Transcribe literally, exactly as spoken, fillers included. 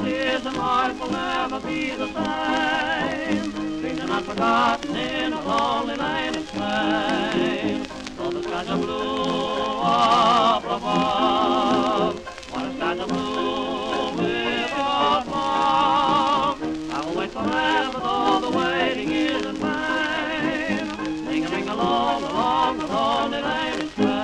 is and life will never be the same. Things are not forgotten in a lonely land of Spain. Though the skies are blue up above, while the skies are blue without love, I will wait forever though the waiting is in vain. Ring-a-ring along, along the lonely lane of Spain.